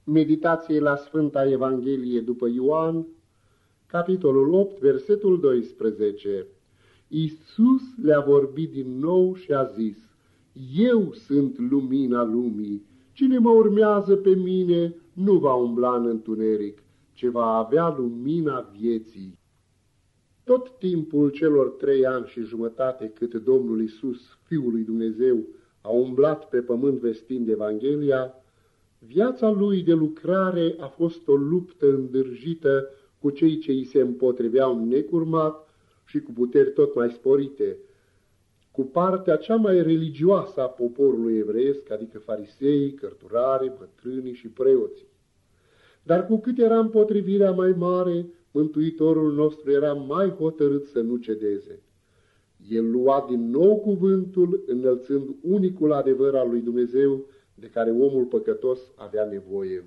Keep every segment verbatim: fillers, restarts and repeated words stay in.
Meditație la Sfânta Evanghelie după Ioan, capitolul opt, versetul doisprezece. Iisus le-a vorbit din nou și a zis: Eu sunt lumina lumii. Cine mă urmează pe mine nu va umbla în întuneric, ci va avea lumina vieții. Tot timpul celor trei ani și jumătate cât Domnul Iisus, Fiul lui Dumnezeu, a umblat pe pământ vestind Evanghelia, viața lui de lucrare a fost o luptă îndârjită cu cei ce îi se împotriveau necurmat și cu puteri tot mai sporite, cu partea cea mai religioasă a poporului evreiesc, adică fariseii, cărturarii, bătrânii și preoții. Dar cu cât era împotrivirea mai mare, Mântuitorul nostru era mai hotărât să nu cedeze. El lua din nou cuvântul, înălțând unicul adevăr al lui Dumnezeu, de care omul păcătos avea nevoie.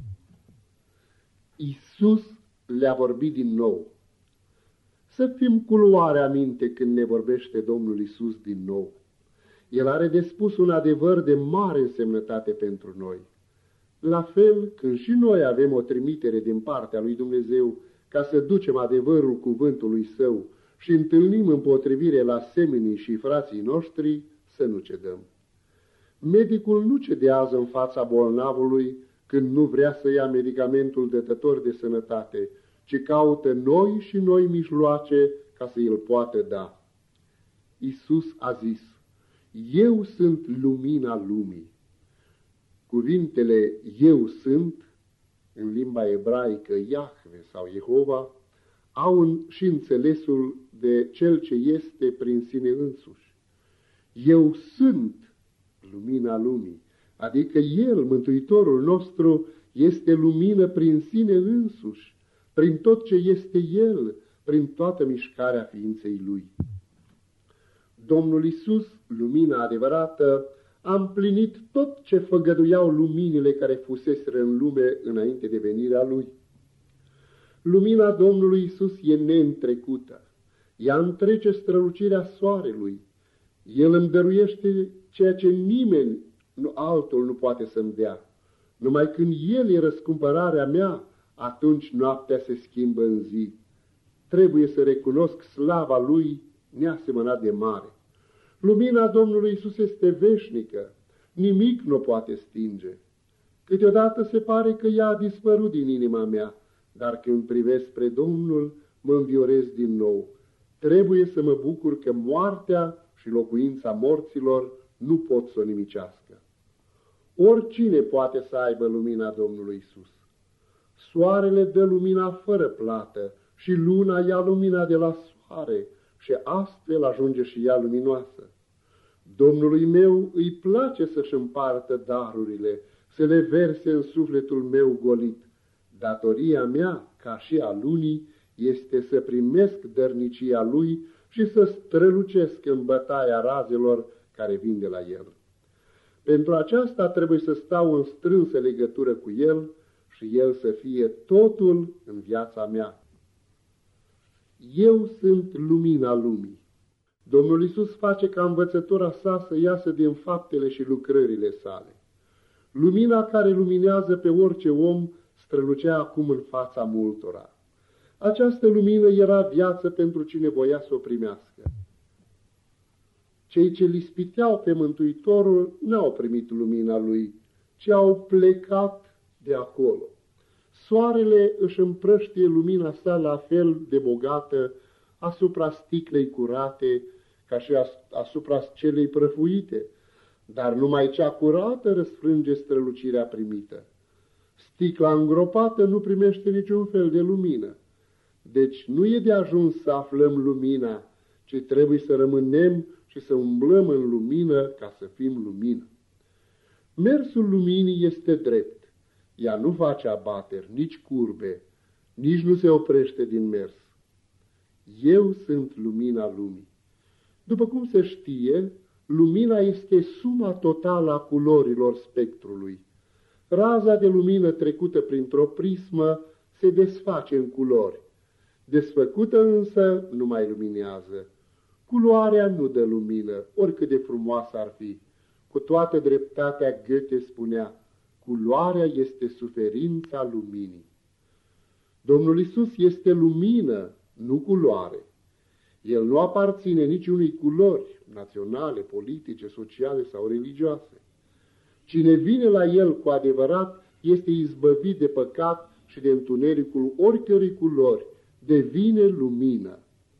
Iisus le-a vorbit din nou. Să fim cu luare aminte când ne vorbește Domnul Iisus din nou. El are de spus un adevăr de mare însemnătate pentru noi. La fel, când și noi avem o trimitere din partea lui Dumnezeu ca să ducem adevărul cuvântului Său și întâlnim împotrivire la semenii și frații noștri, să nu cedăm. Medicul nu cedează în fața bolnavului când nu vrea să ia medicamentul dătător de sănătate, ci caută noi și noi mijloace ca să îl poată da. Iisus a zis: Eu sunt lumina lumii. Cuvintele Eu sunt, în limba ebraică Iahve sau Jehova, au și înțelesul de cel ce este prin sine însuși. Eu sunt lumina lumii, adică El, Mântuitorul nostru, este lumină prin sine însuși, prin tot ce este El, prin toată mișcarea ființei Lui. Domnul Iisus, lumina adevărată, a împlinit tot ce făgăduiau luminile care fuseseră în lume înainte de venirea Lui. Lumina Domnului Iisus e neîntrecută. Ea întrece strălucirea soarelui. El îmi dăruiește ceea ce nimeni nu altul nu poate să-mi dea. Numai când El e răscumpărarea mea, atunci noaptea se schimbă în zi. Trebuie să recunosc slava Lui neasemănat de mare. Lumina Domnului Iisus este veșnică, nimic nu poate stinge. Câteodată se pare că ea a dispărut din inima mea, dar când privesc spre Domnul, mă înviorez din nou. Trebuie să mă bucur că moartea și locuința morților nu pot să o nimicească. Oricine poate să aibă lumina Domnului Iisus. Soarele dă lumina fără plată și luna ia lumina de la soare și astfel ajunge și ea luminoasă. Domnului meu îi place să-și împartă darurile, să le verse în sufletul meu golit. Datoria mea, ca și a lunii, este să primesc dărnicia Lui și să strălucesc în bătaia razelor care vin de la El. Pentru aceasta trebuie să stau în strânsă legătură cu El și El să fie totul în viața mea. Eu sunt lumina lumii. Domnul Iisus face ca învățătura sa să iasă din faptele și lucrările sale. Lumina care luminează pe orice om strălucea acum în fața multora. Această lumină era viață pentru cine voia să o primească. Cei ce l-ispiteau pe Mântuitorul n-au primit lumina Lui, ci au plecat de acolo. Soarele își împrăștie lumina sa la fel de bogată asupra sticlei curate ca și asupra celei prăfuite, dar numai cea curată răsfrânge strălucirea primită. Sticla îngropată nu primește niciun fel de lumină. Deci nu e de ajuns să aflăm lumina, ci trebuie să rămânem și să umblăm în lumină ca să fim lumină. Mersul luminii este drept. Ea nu face abateri, nici curbe, nici nu se oprește din mers. Eu sunt lumina lumii. După cum se știe, lumina este suma totală a culorilor spectrului. Raza de lumină trecută printr-o prismă se desface în culori. Desfăcută însă nu mai luminează. Culoarea nu dă lumină, oricât de frumoasă ar fi. Cu toată dreptatea Goethe spunea: culoarea este suferința luminii. Domnul Iisus este lumină, nu culoare. El nu aparține niciunui culori naționale, politice, sociale sau religioase. Cine vine la El cu adevărat este izbăvit de păcat și de întunericul oricărei culori, devine lumină.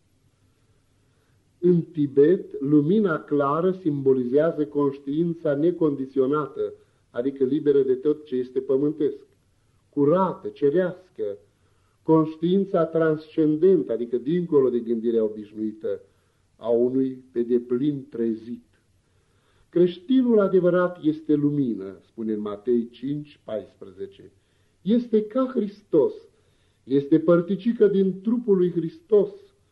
În Tibet, lumina clară simbolizează conștiința necondiționată, adică liberă de tot ce este pământesc, curată, cerească, conștiința transcendentă, adică dincolo de gândirea obișnuită, a unui pe deplin trezit. Creștinul adevărat este lumină, spune în Matei cinci, paisprezece. Este ca Hristos, este părticică din trupul lui Hristos.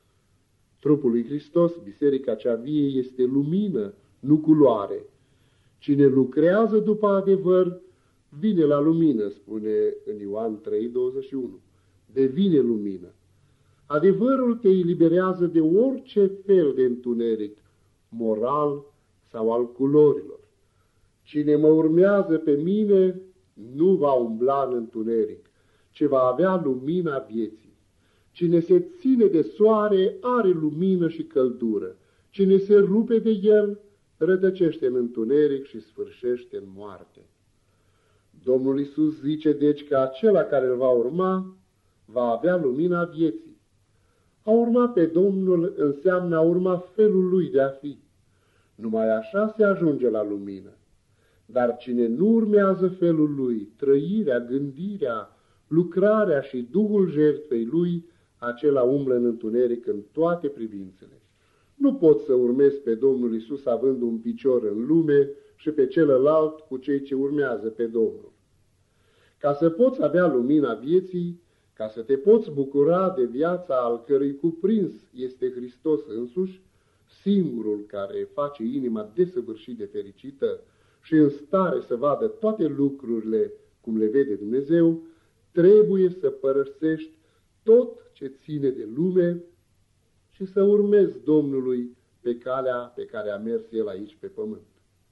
Trupul lui Hristos, biserica cea vie, este lumină, nu culoare. Cine lucrează după adevăr, vine la lumină, spune în Ioan trei, douăzeci și unu. Devine lumină. Adevărul te eliberează de orice fel de întuneric, moral sau al culorilor. Cine mă urmează pe mine nu va umbla în întuneric, ci va avea lumina vieții. Cine se ține de soare are lumină și căldură. Cine se rupe de el rătăcește în întuneric și sfârșește în moarte. Domnul Iisus zice deci că acela care îl va urma va avea lumina vieții. A urma pe Domnul înseamnă a urma felul lui de a fi. Numai așa se ajunge la lumină. Dar cine nu urmează felul lui, trăirea, gândirea, lucrarea și duhul jertfei lui, acela umblă în întuneric în toate privințele. Nu poți să urmezi pe Domnul Iisus având un picior în lume și pe celălalt cu cei ce urmează pe Domnul. Ca să poți avea lumina vieții, ca să te poți bucura de viața al cărui cuprins este Hristos însuși, singurul care face inima desăvârșit de fericită și în stare să vadă toate lucrurile cum le vede Dumnezeu, trebuie să părăsești tot ce ține de lume și să urmezi Domnului pe calea pe care a mers El aici pe pământ.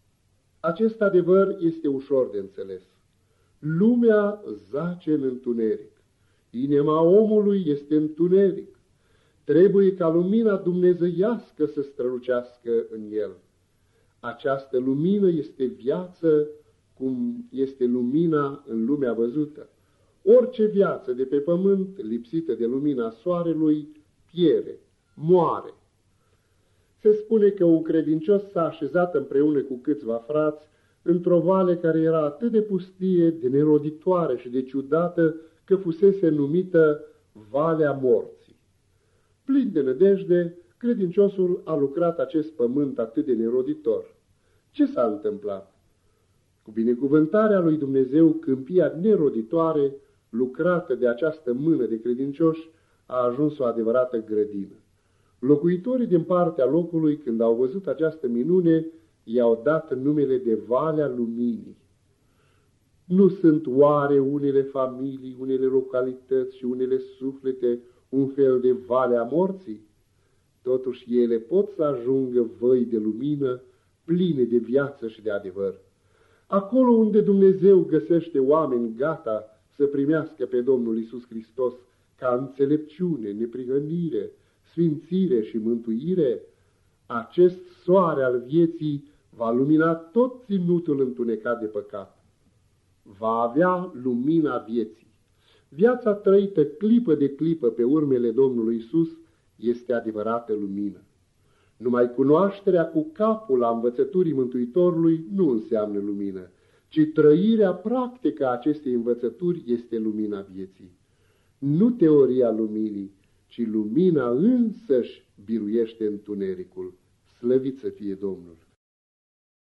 Acest adevăr este ușor de înțeles. Lumea zace în întuneric. Inima omului este întuneric. Trebuie ca lumina dumnezeiască să strălucească în el. Această lumină este viață, cum este lumina în lumea văzută. Orice viață de pe pământ, lipsită de lumina soarelui, pierde, moare. Se spune că un credincios s-a așezat împreună cu câțiva frați într-o vale care era atât de pustie, de neroditoare și de ciudată, că fusese numită Valea Morții. Plin de nădejde, credinciosul a lucrat acest pământ atât de neroditor. Ce s-a întâmplat? Cu binecuvântarea lui Dumnezeu, câmpia neroditoare, lucrată de această mână de credincioși, a ajuns o adevărată grădină. Locuitorii din partea locului, când au văzut această minune, i-au dat numele de Valea Luminii. Nu sunt oare unele familii, unele localități și unele suflete un fel de Valea Morții? Totuși ele pot să ajungă văi de lumină, pline de viață și de adevăr. Acolo unde Dumnezeu găsește oameni gata să primească pe Domnul Iisus Hristos ca înțelepciune, neprihănire, sfințire și mântuire, acest soare al vieții va lumina tot ținutul întunecat de păcat. Va avea lumina vieții. Viața trăită clipă de clipă pe urmele Domnului Iisus este adevărată lumină. Numai cunoașterea cu capul a învățăturii Mântuitorului nu înseamnă lumină, ci trăirea practică a acestei învățături este lumina vieții. Nu teoria luminii, ci lumina însăși biruiește întunericul. Slăvit să fie Domnul!